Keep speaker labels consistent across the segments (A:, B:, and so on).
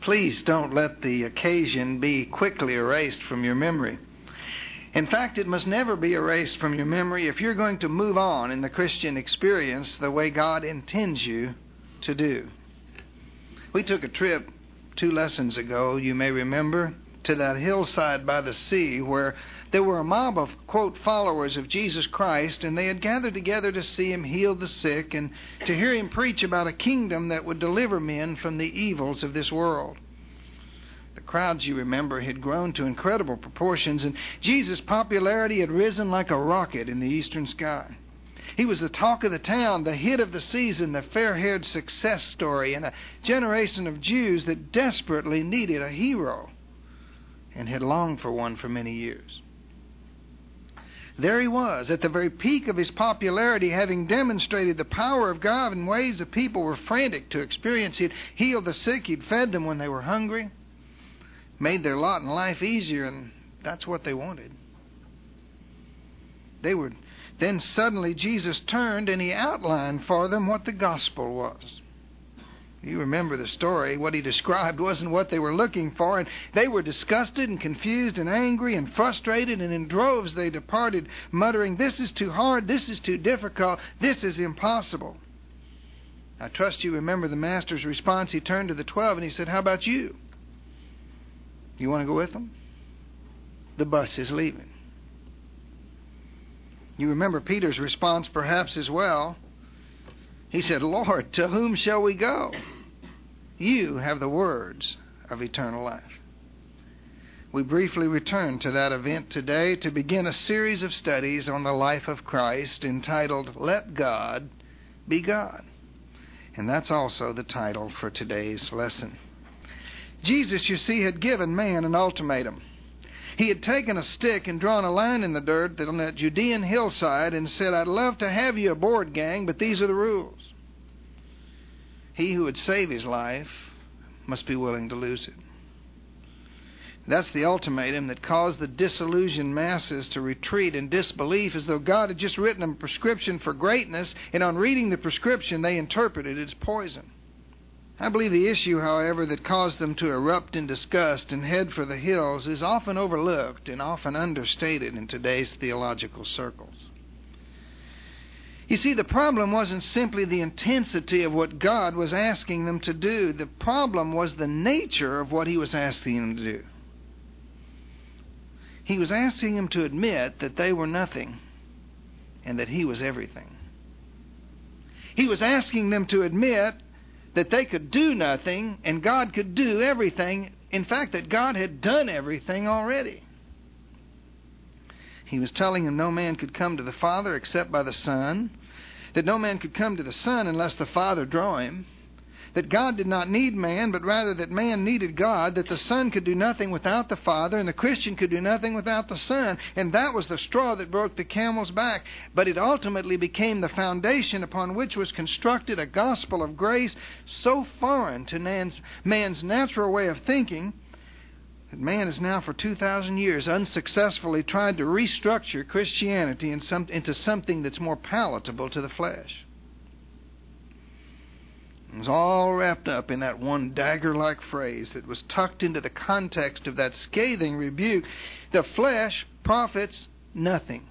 A: Please don't let the occasion be quickly erased from your memory. In fact, it must never be erased from your memory if you're going to move on in the Christian experience the way God intends you to do. We took a trip 2 lessons ago, you may remember, to that hillside by the sea where there were a mob of, quote, followers of Jesus Christ, and they had gathered together to see him heal the sick and to hear him preach about a kingdom that would deliver men from the evils of this world. The crowds, you remember, had grown to incredible proportions, and Jesus' popularity had risen like a rocket in the eastern sky. He was the talk of the town, the hit of the season, the fair-haired success story, and a generation of Jews that desperately needed a hero and had longed for one for many years. There he was, at the very peak of his popularity, having demonstrated the power of God in ways that people were frantic to experience. He'd healed the sick, he'd fed them when they were hungry, made their lot in life easier, and that's what they wanted. Then suddenly Jesus turned and he outlined for them what the gospel was. You remember the story. What he described wasn't what they were looking for, and they were disgusted and confused and angry and frustrated, and in droves they departed, muttering, "This is too hard, this is too difficult, this is impossible." I trust you remember the Master's response. He turned to the 12 and he said, "How about you? You want to go with them? The bus is leaving." You remember Peter's response perhaps as well. He said, "Lord, to whom shall we go? You have the words of eternal life." We briefly return to that event today to begin a series of studies on the life of Christ entitled, "Let God Be God." And that's also the title for today's lesson. Jesus, you see, had given man an ultimatum. He had taken a stick and drawn a line in the dirt on that Judean hillside and said, "I'd love to have you aboard, gang, but these are the rules. He who would save his life must be willing to lose it." That's the ultimatum that caused the disillusioned masses to retreat in disbelief, as though God had just written a prescription for greatness, and on reading the prescription they interpreted it as poison. I believe the issue, however, that caused them to erupt in disgust and head for the hills is often overlooked and often understated in today's theological circles. You see, the problem wasn't simply the intensity of what God was asking them to do. The problem was the nature of what he was asking them to do. He was asking them to admit that they were nothing and that he was everything. He was asking them to admit that they could do nothing and God could do everything. In fact, that God had done everything already. He was telling them no man could come to the Father except by the Son, that no man could come to the Son unless the Father drew him, that God did not need man, but rather that man needed God, that the Son could do nothing without the Father, and the Christian could do nothing without the Son. And that was the straw that broke the camel's back. But it ultimately became the foundation upon which was constructed a gospel of grace so foreign to man's natural way of thinking that man has now for 2,000 years unsuccessfully tried to restructure Christianity into something that's more palatable to the flesh. It was all wrapped up in that one dagger-like phrase that was tucked into the context of that scathing rebuke. The flesh profits nothing.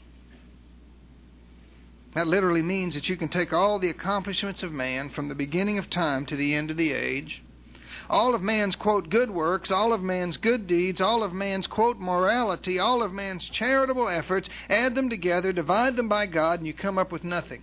A: That literally means that you can take all the accomplishments of man from the beginning of time to the end of the age, all of man's, quote, good works, all of man's good deeds, all of man's, quote, morality, all of man's charitable efforts, add them together, divide them by God, and you come up with nothing.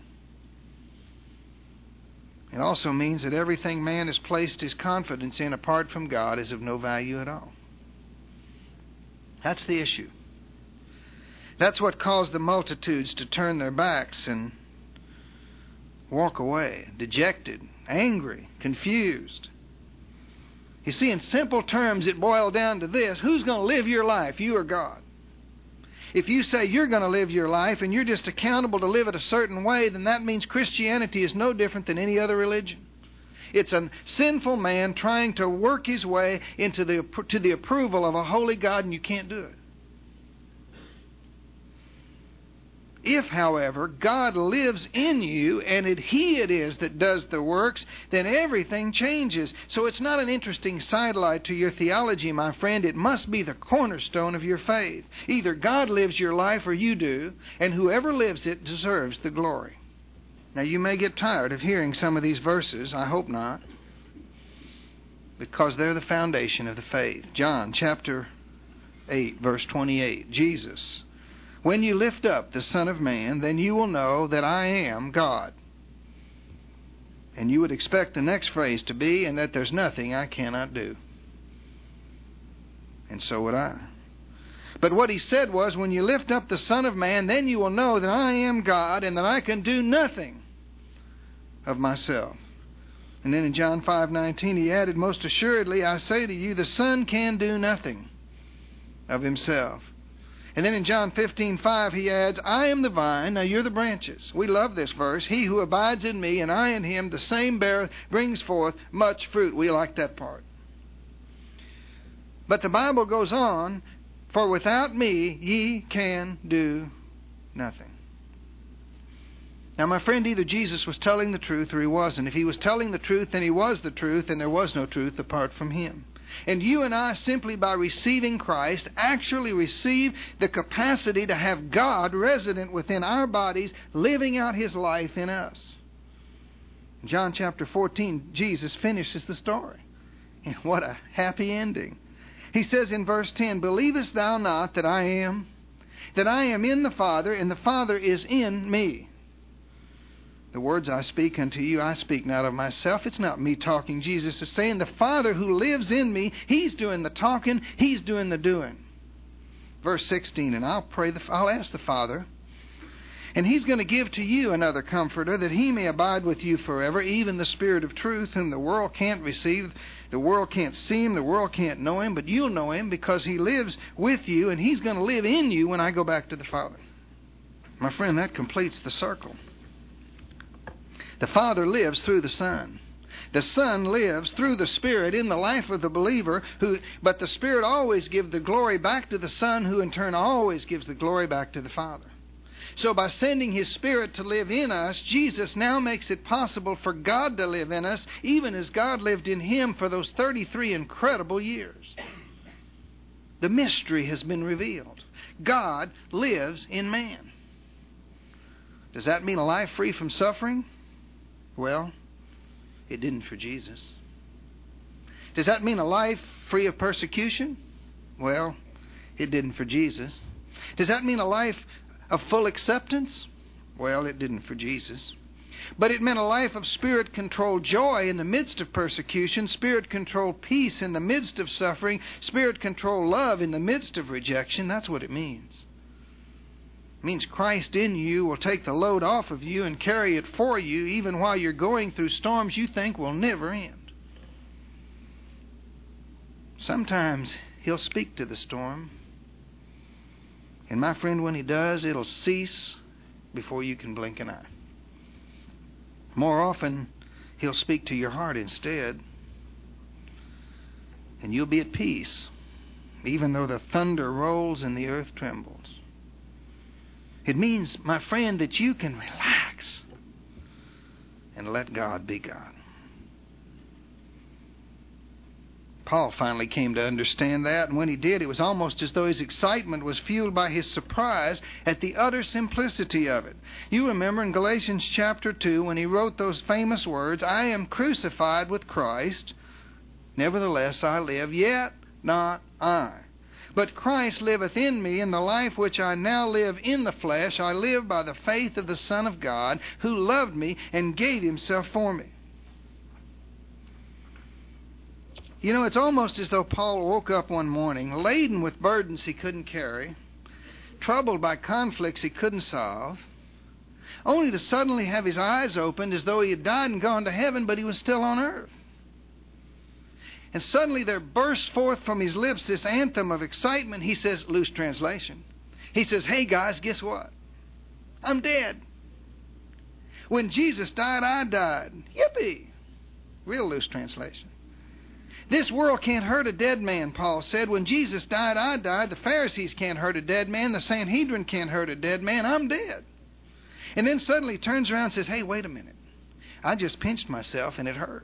A: It also means that everything man has placed his confidence in apart from God is of no value at all. That's the issue. That's what caused the multitudes to turn their backs and walk away, dejected, angry, confused. You see, in simple terms, it boiled down to this: who's going to live your life, you or God? If you say you're going to live your life and you're just accountable to live it a certain way, then that means Christianity is no different than any other religion. It's a sinful man trying to work his way to the approval of a holy God, and you can't do it. If, however, God lives in you and He it is that does the works, then everything changes. So it's not an interesting sidelight to your theology, my friend. It must be the cornerstone of your faith. Either God lives your life or you do, and whoever lives it deserves the glory. Now, you may get tired of hearing some of these verses. I hope not, because they're the foundation of the faith. John chapter 8, verse 28. Jesus: when you lift up the Son of Man, then you will know that I am God. And you would expect the next phrase to be, and that there's nothing I cannot do. And so would I. But what He said was, when you lift up the Son of Man, then you will know that I am God, and that I can do nothing of myself. And then in John 5:19 He added, most assuredly I say to you, the Son can do nothing of Himself. And then in John 15:5 He adds, I am the vine, now you're the branches. We love this verse. He who abides in me and I in him, the same brings forth much fruit. We like that part. But the Bible goes on, for without me ye can do nothing. Now, my friend, either Jesus was telling the truth or He wasn't. If He was telling the truth, then He was the truth, and there was no truth apart from Him. And you and I, simply by receiving Christ, actually receive the capacity to have God resident within our bodies, living out His life in us. In John chapter 14, Jesus finishes the story. And what a happy ending. He says in verse 10, believest thou not that I am in the Father, and the Father is in me? The words I speak unto you, I speak not of myself. It's not me talking. Jesus is saying the Father who lives in me, He's doing the talking, He's doing the doing. Verse 16, and I'll ask the Father, and He's going to give to you another Comforter, that He may abide with you forever, even the Spirit of truth, whom the world can't receive. The world can't see Him, the world can't know Him, but you'll know Him because He lives with you, and He's going to live in you when I go back to the Father. My friend, that completes the circle. The Father lives through the Son. The Son lives through the Spirit in the life of the believer, but the Spirit always gives the glory back to the Son, who in turn always gives the glory back to the Father. So by sending His Spirit to live in us, Jesus now makes it possible for God to live in us, even as God lived in Him for those 33 incredible years. The mystery has been revealed. God lives in man. Does that mean a life free from suffering? Well, it didn't for Jesus. Does that mean a life free of persecution? Well, it didn't for Jesus. Does that mean a life of full acceptance? Well, it didn't for Jesus. But it meant a life of Spirit-controlled joy in the midst of persecution, Spirit-controlled peace in the midst of suffering, Spirit-controlled love in the midst of rejection. That's what it means. It means Christ in you will take the load off of you and carry it for you, even while you're going through storms you think will never end. Sometimes He'll speak to the storm. And my friend, when He does, it'll cease before you can blink an eye. More often, He'll speak to your heart instead. And you'll be at peace, even though the thunder rolls and the earth trembles. It means, my friend, that you can relax and let God be God. Paul finally came to understand that, and when he did, it was almost as though his excitement was fueled by his surprise at the utter simplicity of it. You remember in Galatians chapter 2 when he wrote those famous words, I am crucified with Christ, nevertheless I live, yet not I. But Christ liveth in me, and the life which I now live in the flesh, I live by the faith of the Son of God, who loved me and gave Himself for me. You know, it's almost as though Paul woke up one morning, laden with burdens he couldn't carry, troubled by conflicts he couldn't solve, only to suddenly have his eyes opened as though he had died and gone to heaven, but he was still on earth. And suddenly there burst forth from his lips this anthem of excitement. He says, loose translation. He says, hey guys, guess what? I'm dead. When Jesus died, I died. Yippee! Real loose translation. This world can't hurt a dead man, Paul said. When Jesus died, I died. The Pharisees can't hurt a dead man. The Sanhedrin can't hurt a dead man. I'm dead. And then suddenly he turns around and says, hey, wait a minute. I just pinched myself and it hurt.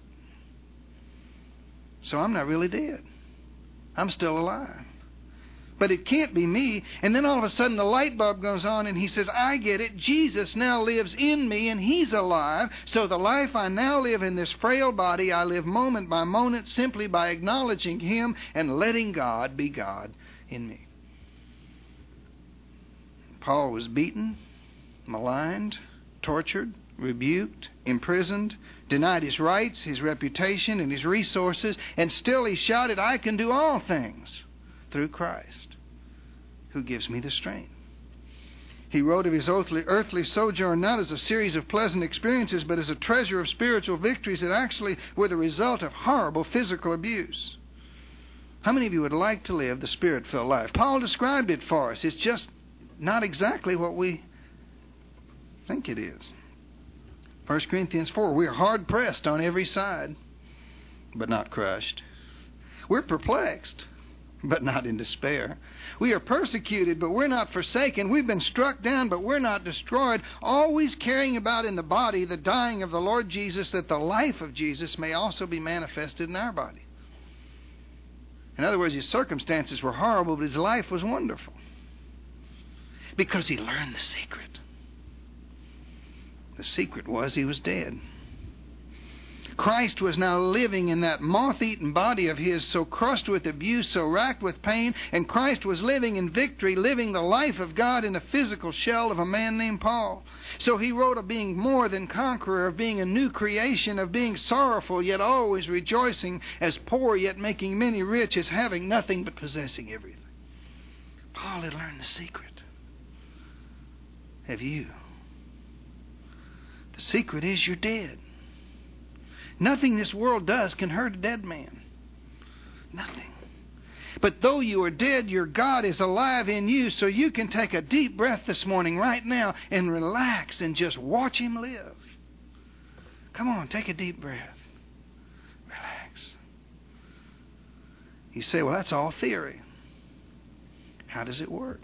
A: So I'm not really dead. I'm still alive. But it can't be me. And then all of a sudden the light bulb goes on and he says, I get it. Jesus now lives in me and he's alive. So the life I now live in this frail body, I live moment by moment simply by acknowledging him and letting God be God in me. Paul was beaten, maligned, tortured, rebuked, imprisoned, denied his rights, his reputation, and his resources, and still he shouted, I can do all things through Christ, who gives me the strength. He wrote of his earthly sojourn not as a series of pleasant experiences, but as a treasure of spiritual victories that actually were the result of horrible physical abuse. How many of you would like to live the Spirit-filled life? Paul described it for us. It's just not exactly what we think it is. 1 Corinthians 4, we are hard-pressed on every side, but not crushed. We're perplexed, but not in despair. We are persecuted, but we're not forsaken. We've been struck down, but we're not destroyed. Always carrying about in the body the dying of the Lord Jesus, that the life of Jesus may also be manifested in our body. In other words, his circumstances were horrible, but his life was wonderful. Because he learned the secret. The secret was he was dead. Christ was now living in that moth-eaten body of his, so crushed with abuse, so racked with pain, and Christ was living in victory, living the life of God in a physical shell of a man named Paul. So he wrote of being more than conqueror, of being a new creation, of being sorrowful yet always rejoicing, as poor yet making many rich, as having nothing but possessing everything. Paul had learned the secret. Have you? The secret is you're dead. Nothing this world does can hurt a dead man. Nothing. But though you are dead, your God is alive in you, so you can take a deep breath this morning right now and relax and just watch him live. Come on, take a deep breath. Relax. You say, well, that's all theory. How does it work?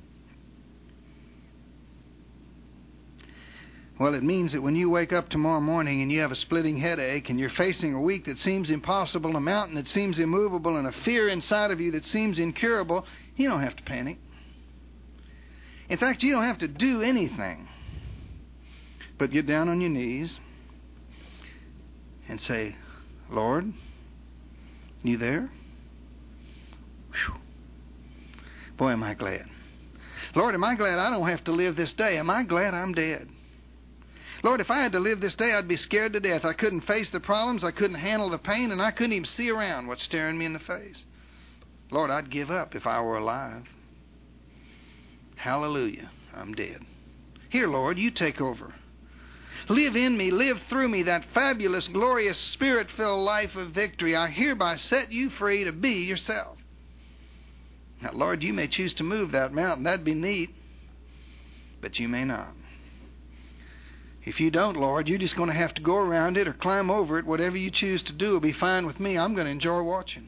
A: Well, it means that when you wake up tomorrow morning and you have a splitting headache and you're facing a week that seems impossible, a mountain that seems immovable, and a fear inside of you that seems incurable, you don't have to panic. In fact, you don't have to do anything but get down on your knees and say, Lord, you there? Whew. Boy, am I glad. Lord, am I glad I don't have to live this day? Am I glad I'm dead? Lord, if I had to live this day, I'd be scared to death. I couldn't face the problems, I couldn't handle the pain, and I couldn't even see around what's staring me in the face. Lord, I'd give up if I were alive. Hallelujah, I'm dead. Here, Lord, you take over. Live in me, live through me that fabulous, glorious, Spirit-filled life of victory. I hereby set you free to be yourself. Now, Lord, you may choose to move that mountain. That'd be neat, but you may not. If you don't, Lord, you're just going to have to go around it or climb over it. Whatever you choose to do will be fine with me. I'm going to enjoy watching.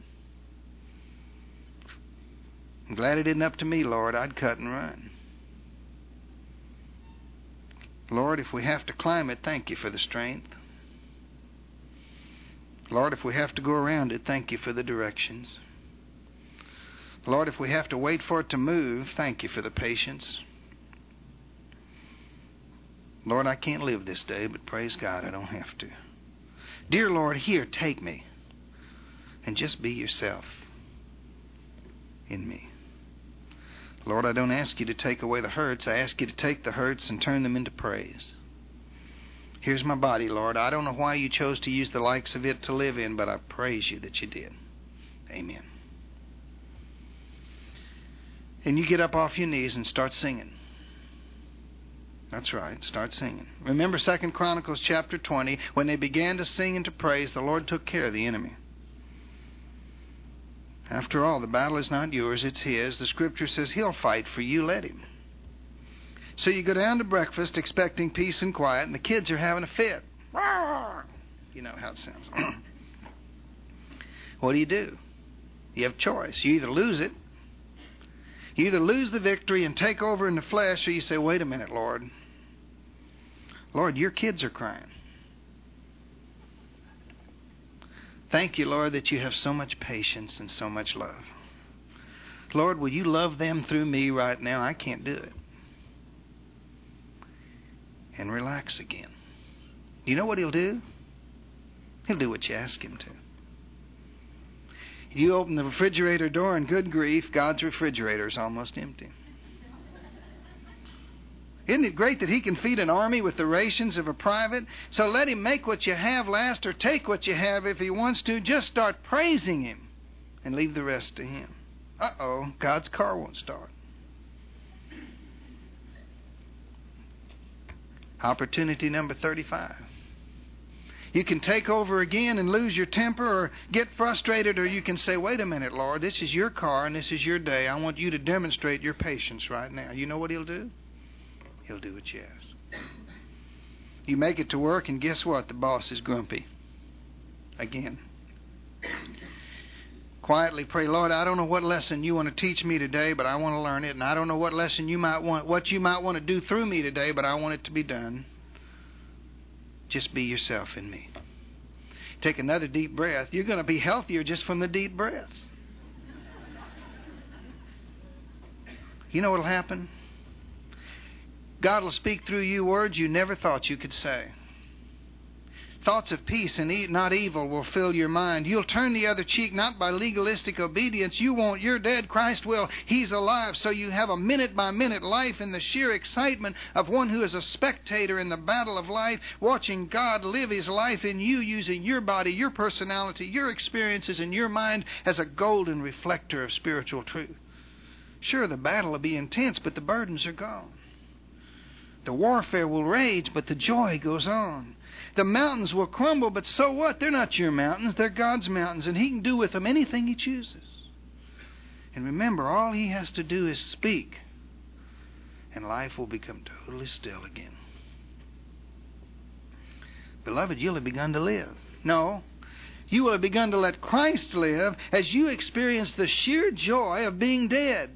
A: I'm glad it isn't up to me, Lord. I'd cut and run. Lord, if we have to climb it, thank you for the strength. Lord, if we have to go around it, thank you for the directions. Lord, if we have to wait for it to move, thank you for the patience. Lord, I can't live this day, but praise God, I don't have to. Dear Lord, here, take me. And just be yourself in me. Lord, I don't ask you to take away the hurts. I ask you to take the hurts and turn them into praise. Here's my body, Lord. I don't know why you chose to use the likes of it to live in, but I praise you that you did. Amen. And you get up off your knees and start singing. That's right. Start singing. Remember 2 Chronicles chapter 20. When they began to sing and to praise, the Lord took care of the enemy. After all, the battle is not yours, it's his. The scripture says he'll fight for you. Let him. So you go down to breakfast expecting peace and quiet, and the kids are having a fit. You know how it sounds. What do? You have a choice. You either lose it, you either lose the victory and take over in the flesh, or you say, wait a minute, Lord. Lord, your kids are crying. Thank you, Lord, that you have so much patience and so much love. Lord, will you love them through me right now? I can't do it. And relax again. You know what he'll do? He'll do what you ask him to. You open the refrigerator door and good grief, God's refrigerator is almost empty. Isn't it great that he can feed an army with the rations of a private? So let him make what you have last or take what you have if he wants to. Just start praising him and leave the rest to him. Uh-oh, God's car won't start. Opportunity number 35. You can take over again and lose your temper or get frustrated, or you can say, wait a minute, Lord, this is your car and this is your day. I want you to demonstrate your patience right now. You know what he'll do? He'll do what you ask. You make it to work, and guess what? The boss is grumpy. Again. Quietly pray, Lord, I don't know what lesson you want to teach me today, but I want to learn it. And I don't know what lesson you might want, what you might want to do through me today, but I want it to be done. Just be yourself in me. Take another deep breath. You're going to be healthier just from the deep breaths. You know what will happen? God will speak through you words you never thought you could say. Thoughts of peace and not evil will fill your mind. You'll turn the other cheek not by legalistic obedience. You won't. You're dead. Christ will. He's alive. So you have a minute-by-minute life in the sheer excitement of one who is a spectator in the battle of life, watching God live his life in you, using your body, your personality, your experiences, and your mind as a golden reflector of spiritual truth. Sure, the battle will be intense, but the burdens are gone. The warfare will rage, but the joy goes on. The mountains will crumble, but so what? They're not your mountains. They're God's mountains, and he can do with them anything he chooses. And remember, all he has to do is speak, and life will become totally still again. Beloved, you'll have begun to live. No, you will have begun to let Christ live as you experience the sheer joy of being dead.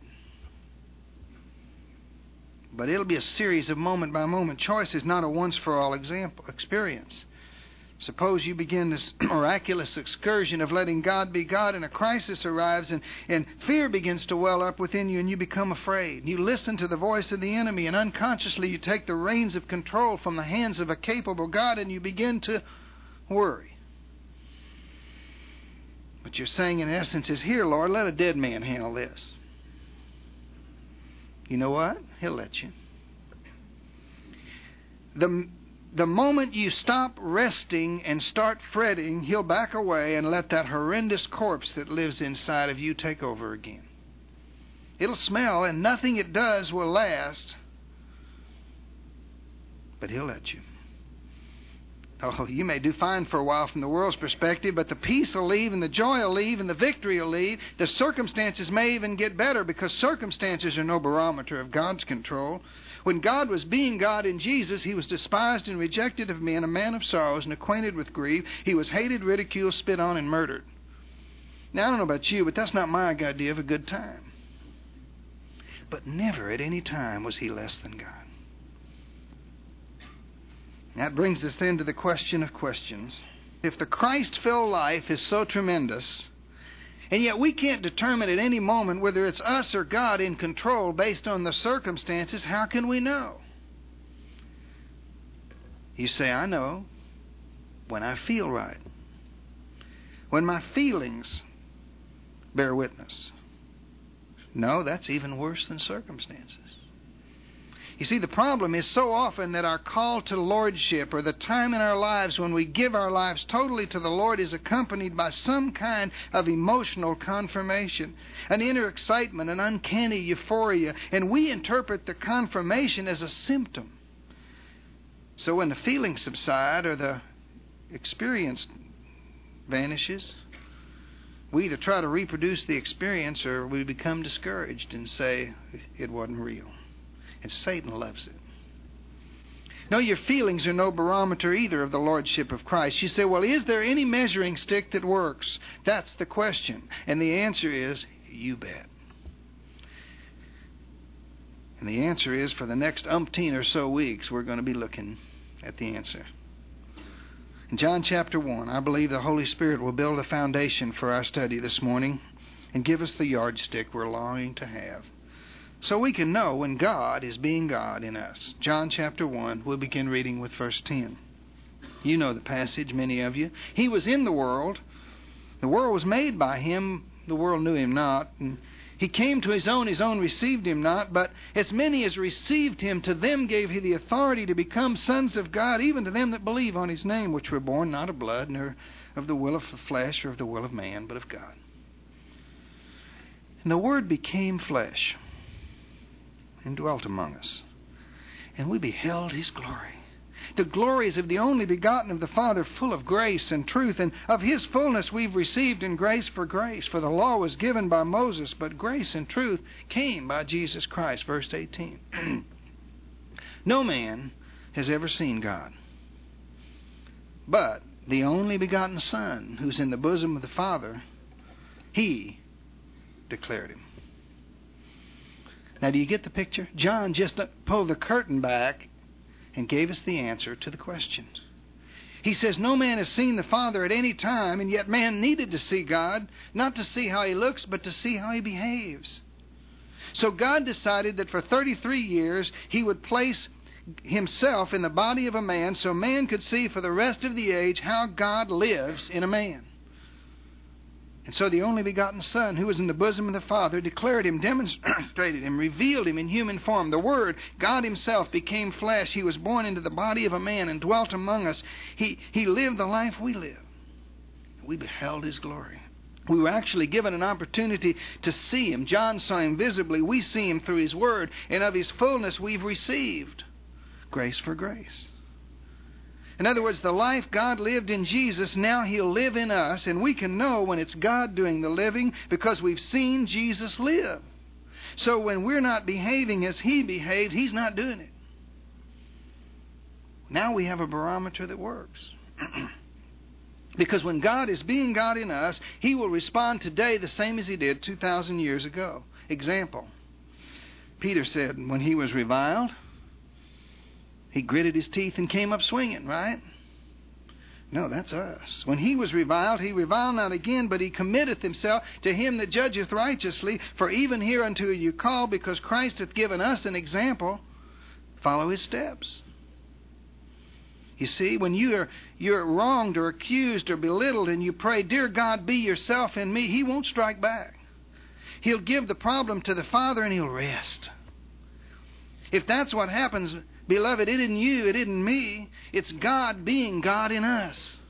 A: But it'll be a series of moment-by-moment choices, not a once-for-all experience. Suppose you begin this miraculous excursion of letting God be God, and a crisis arrives, and fear begins to well up within you, and you become afraid. You listen to the voice of the enemy, and unconsciously you take the reins of control from the hands of a capable God, and you begin to worry. What you're saying, in essence, is, here, Lord, let a dead man handle this. You know what? He'll let you. The moment you stop resting and start fretting, he'll back away and let that horrendous corpse that lives inside of you take over again. It'll smell, and nothing it does will last, but he'll let you. Oh, you may do fine for a while from the world's perspective, but the peace will leave, and the joy will leave, and the victory will leave. The circumstances may even get better, because circumstances are no barometer of God's control. When God was being God in Jesus, he was despised and rejected of men, a man of sorrows and acquainted with grief. He was hated, ridiculed, spit on, and murdered. Now, I don't know about you, but that's not my idea of a good time. But never at any time was he less than God. That brings us then to the question of questions. If the Christ-filled life is so tremendous, and yet we can't determine at any moment whether it's us or God in control based on the circumstances, how can we know? You say, I know when I feel right, when my feelings bear witness. No, that's even worse than circumstances. You see, the problem is so often that our call to lordship, or the time in our lives when we give our lives totally to the Lord, is accompanied by some kind of emotional confirmation, an inner excitement, an uncanny euphoria, and we interpret the confirmation as a symptom. So when the feelings subside or the experience vanishes, we either try to reproduce the experience or we become discouraged and say it wasn't real. And Satan loves it. No, your feelings are no barometer either of the lordship of Christ. You say, well, is there any measuring stick that works? That's the question. And the answer is, you bet. And the answer is, for the next umpteen or so weeks, we're going to be looking at the answer. In John chapter 1, I believe the Holy Spirit will build a foundation for our study this morning and give us the yardstick we're longing to have, so we can know when God is being God in us. John chapter 1, we'll begin reading with verse 10. You know the passage, many of you. He was in the world. The world was made by him. The world knew him not. And he came to his own received him not. But as many as received him, to them gave he the authority to become sons of God, even to them that believe on his name, which were born not of blood, nor of the will of the flesh, or of the will of man, but of God. And the Word became flesh and dwelt among us, and we beheld his glory. The glory is of the only begotten of the Father, full of grace and truth, and of his fullness we've received in grace for grace. For the law was given by Moses, but grace and truth came by Jesus Christ. Verse 18. No man has ever seen God, but the only begotten Son, who's in the bosom of the Father, he declared him. Now, do you get the picture? John just pulled the curtain back and gave us the answer to the question. He says, no man has seen the Father at any time, and yet man needed to see God, not to see how he looks, but to see how he behaves. So God decided that for 33 years he would place himself in the body of a man so man could see for the rest of the age how God lives in a man. And so the only begotten Son, who was in the bosom of the Father, declared him, demonstrated him, revealed him in human form. The Word, God himself, became flesh. He was born into the body of a man and dwelt among us. He lived the life we live. We beheld his glory. We were actually given an opportunity to see him. John saw him visibly. We see him through his Word. And of his fullness we've received grace for grace. In other words, the life God lived in Jesus, now he'll live in us, and we can know when it's God doing the living because we've seen Jesus live. So when we're not behaving as he behaved, he's not doing it. Now we have a barometer that works. Because when God is being God in us, he will respond today the same as he did 2,000 years ago. Example, Peter said when he was reviled, he gritted his teeth and came up swinging, right? No, that's us. When he was reviled, he reviled not again, but he committeth himself to him that judgeth righteously. For even hereunto are you called, because Christ hath given us an example. Follow his steps. You see, when you're wronged or accused or belittled and you pray, dear God, be yourself in me, he won't strike back. He'll give the problem to the Father and he'll rest. If that's what happens, beloved, it isn't you, it isn't me. It's God being God in us.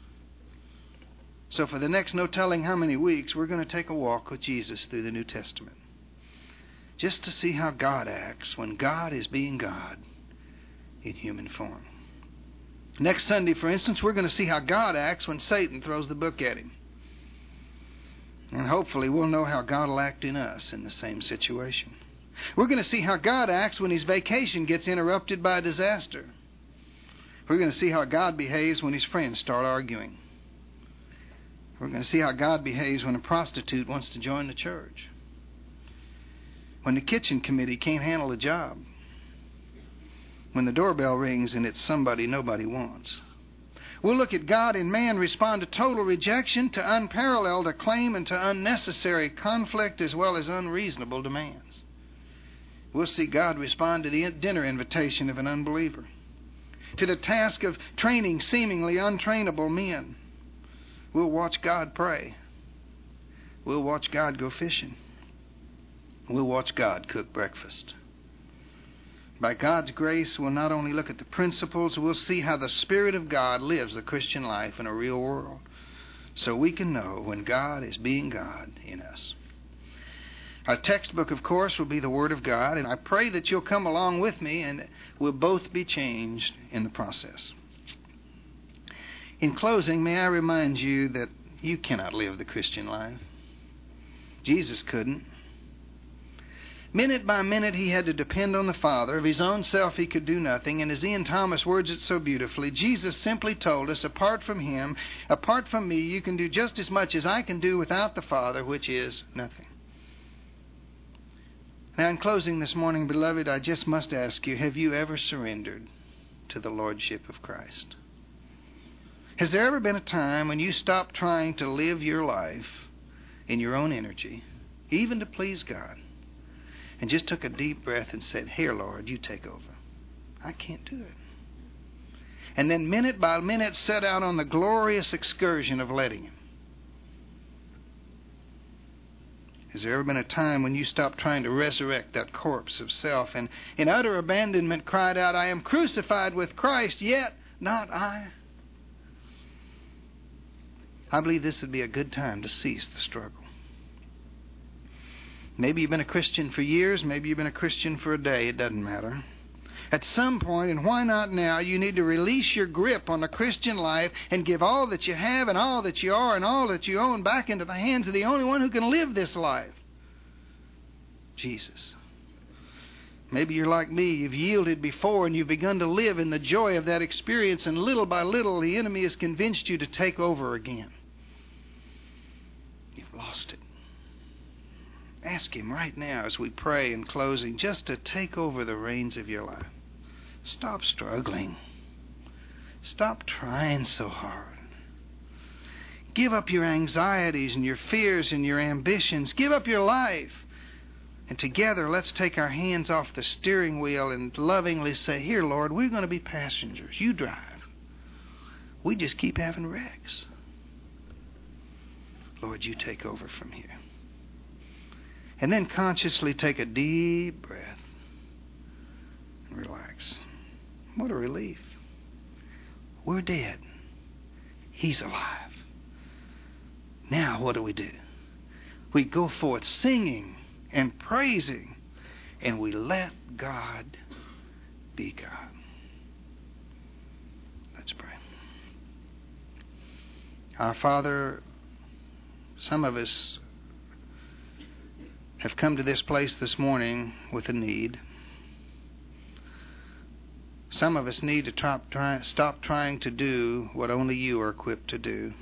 A: So for the next no telling how many weeks, we're going to take a walk with Jesus through the New Testament. Just to see how God acts when God is being God in human form. Next Sunday, for instance, we're going to see how God acts when Satan throws the book at him. And hopefully we'll know how God will act in us in the same situation. We're going to see how God acts when his vacation gets interrupted by a disaster. We're going to see how God behaves when his friends start arguing. We're going to see how God behaves when a prostitute wants to join the church. When the kitchen committee can't handle the job. When the doorbell rings and it's somebody nobody wants. We'll look at God and man respond to total rejection, to unparalleled acclaim, and to unnecessary conflict as well as unreasonable demands. We'll see God respond to the dinner invitation of an unbeliever, to the task of training seemingly untrainable men. We'll watch God pray. We'll watch God go fishing. We'll watch God cook breakfast. By God's grace, we'll not only look at the principles, we'll see how the Spirit of God lives the Christian life in a real world, so we can know when God is being God in us. Our textbook, of course, will be the Word of God, and I pray that you'll come along with me and we'll both be changed in the process. In closing, may I remind you that you cannot live the Christian life. Jesus couldn't. Minute by minute he had to depend on the Father. Of his own self he could do nothing. And as Ian Thomas words it so beautifully, Jesus simply told us, apart from him, apart from me, you can do just as much as I can do without the Father, which is nothing. Now, in closing this morning, beloved, I just must ask you, have you ever surrendered to the Lordship of Christ? Has there ever been a time when you stopped trying to live your life in your own energy, even to please God, and just took a deep breath and said, "Here, Lord, you take over. I can't do it." And then minute by minute set out on the glorious excursion of letting Him? Has there ever been a time when you stopped trying to resurrect that corpse of self and in utter abandonment cried out, "I am crucified with Christ, yet not I"? I believe this would be a good time to cease the struggle. Maybe you've been a Christian for years, maybe you've been a Christian for a day, it doesn't matter. At some point, and why not now, you need to release your grip on the Christian life and give all that you have and all that you are and all that you own back into the hands of the only one who can live this life, Jesus. Maybe you're like me, you've yielded before and you've begun to live in the joy of that experience, and little by little the enemy has convinced you to take over again. You've lost it. Ask Him right now as we pray in closing just to take over the reins of your life. Stop struggling. Stop trying so hard. Give up your anxieties and your fears and your ambitions. Give up your life. And together, let's take our hands off the steering wheel and lovingly say, "Here, Lord, we're going to be passengers. You drive. We just keep having wrecks. Lord, you take over from here." And then consciously take a deep breath and relax. What a relief. We're dead. He's alive. Now what do? We go forth singing and praising, and we let God be God. Let's pray. Our Father, some of us have come to this place this morning with a need. Some of us need to stop trying to do what only you are equipped to do.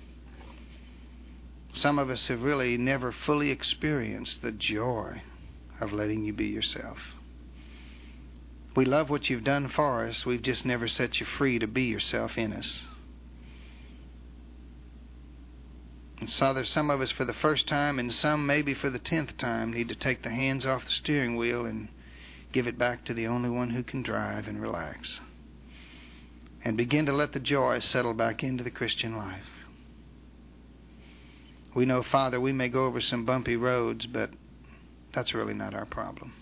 A: Some of us have really never fully experienced the joy of letting you be yourself. We love what you've done for us. We've just never set you free to be yourself in us. And so there's some of us for the first time, and some maybe for the 10th time, need to take the hands off the steering wheel and give it back to the only one who can drive, and relax. And begin to let the joy settle back into the Christian life. We know, Father, we may go over some bumpy roads, but that's really not our problem.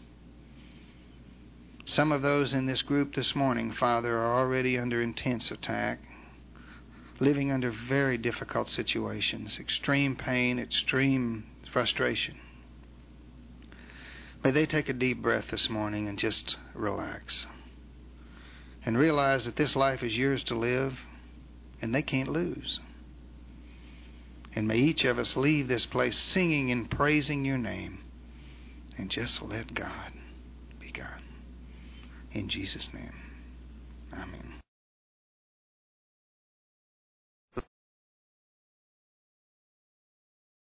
A: Some of those in this group this morning, Father, are already under intense attack, living under very difficult situations, extreme pain, extreme frustration. May they take a deep breath this morning and just relax. And realize that this life is yours to live, and they can't lose. And may each of us leave this place singing and praising your name, and just let God be God. In Jesus' name, amen.